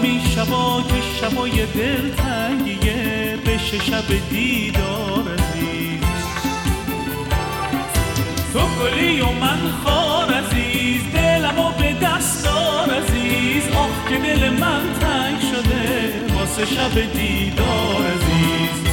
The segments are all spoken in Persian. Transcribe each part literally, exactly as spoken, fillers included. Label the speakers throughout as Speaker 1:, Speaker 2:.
Speaker 1: میخوام شبا که شبای دلتنگیه بشه شب دیدار عزیز. تو گلی و من خار عزیز، دلمو به دست دار عزیز. آخ که دل من تنگ شده واسه شب دیدار عزیز.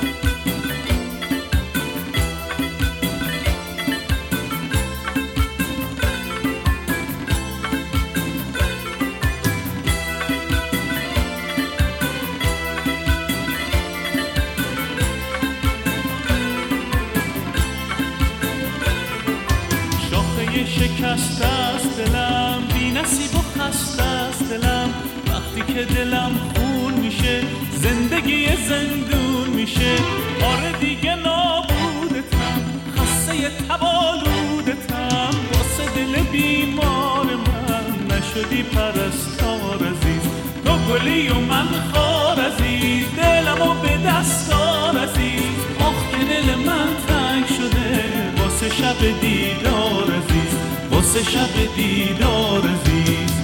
Speaker 1: شکست است دلم، بی نصیب و خسته است دلم. وقتی که دلم خون میشه زندگی زندون میشه. آره دیگه نابودتم، خسته تبالودتم. واسه دل بیمار من نشدی پرستار عزیز. تو گلی و من خار عزیز، دلمو به دستار عزیز. آخ که دل من تنگ شده واسه شب دیدار عزیز، واسه شب دیدار عزیز.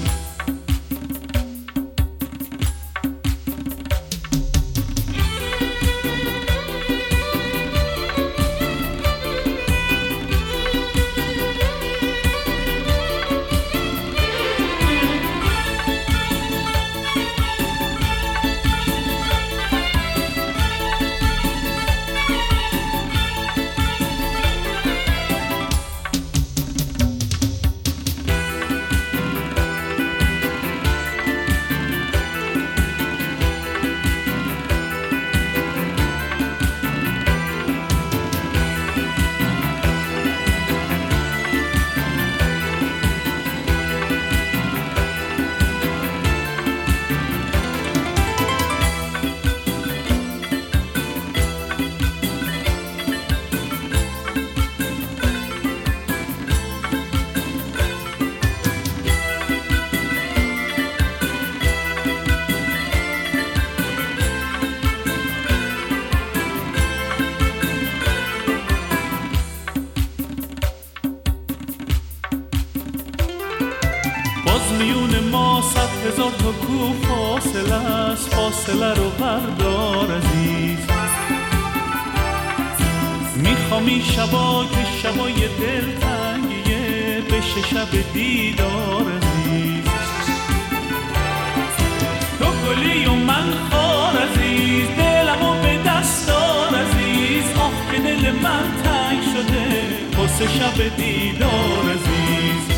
Speaker 1: میون ما صد هزار تا کو فاصله است. فاصله رو بردار عزیز. میخوام این شبا که شبای دلتنگیه بشه شب دیدار عزیز. تو گلی و من خار عزیز، دلمو به دستار عزیز. آخ که دل من تنگ شده واسه شب دیدار عزیز.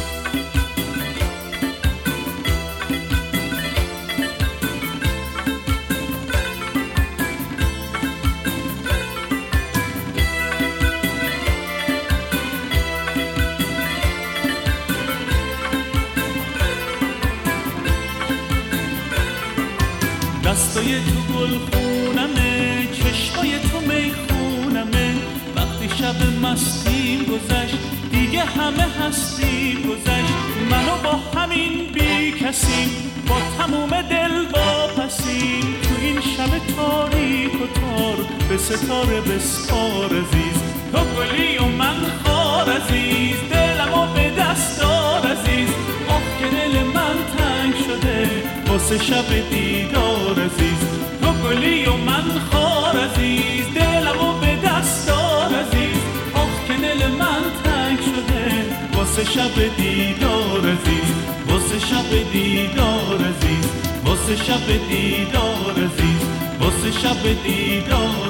Speaker 1: دستای تو گل خونمه، چشمای تو میخونمه. وقتی شب مستیم گذشت دیگه همه هستیم گذشت. منو با همین بی کسیم، با تموم دل واپسیم. تو این شب تاریک و تار به ستاره بسپار عزیز. تو گلی و من خار عزیز، دلمو به دستار عزیز. آخ که دل من تنگ شده واسه شب دیدار عزیز. تو گلی و من خار عزیز، دلمو به دستار عزیز. آخ که دل من تنگ شده واسه شب دیدار عزیز، واسه شب دیدار عزیز، واسه شب دیدار عزیز، واسه شب دیدار